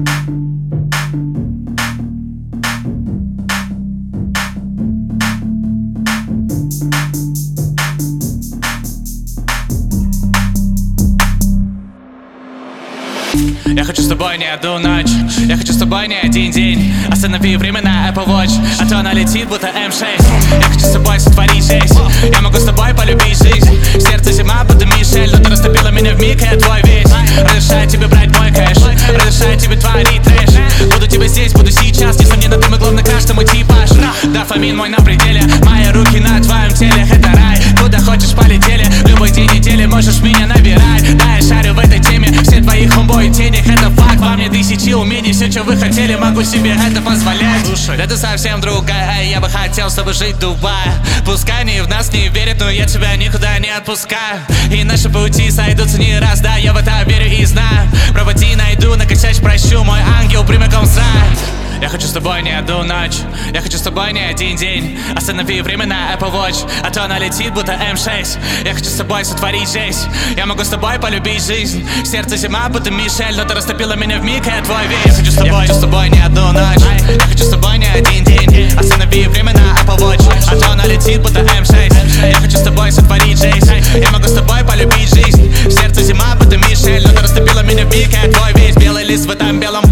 Я хочу с тобой не одну ночь, я хочу с тобой не один день. Останови время на Apple Watch, а то она летит будто M6. Я хочу с тобой сотворить жизнь, я могу с тобой полюбить жизнь. В сердце зима, будто Мишель, но ты растопила меня вмиг, и я твой весь. Разрешаю тебе брать мой кэш, разрешаю тебе творить трэш. Буду тебе здесь, буду сейчас, несомненно ты мой главный краш, ты мой типаж. Дофамин мой на пределе, мои руки на твоем теле. Это рай, куда хочешь полетели, в любой день недели можешь меня набирать. Да, я шарю в этой теме, все твои хомбои денег, это факт. Во мне тысячи умений, все, что вы хотели, могу себе это позволять. Слушай, да ты совсем другая, я бы хотел с тобой жить в Дубае. Пускай они в нас не верят, но я тебя никуда не отпускаю. И наши пути сойдутся не раз, да, я в это верю и знаю. Проводи, найду, накосячь, прощу, мой ангел прямиком в рай. Я хочу с тобой не одну ночь, я хочу с тобой не один день. Останови время на Apple Watch, а то она летит будто M6. Я хочу с тобой сотворить жизнь, я могу с тобой полюбить жизнь. В сердце зима, будто Мишель, но ты растопила меня вмиг, и я твой весь. Я хочу с тобой не одну ночь, я хочу с тобой не один день. Останови время на Apple Watch, а то она летит будто M6. Я хочу с тобой сотворить жизнь, я могу с тобой полюбить жизнь. В сердце зима, будто Мишель, но ты растопила меня вмиг, и я твой весь. Белый лист в этом белом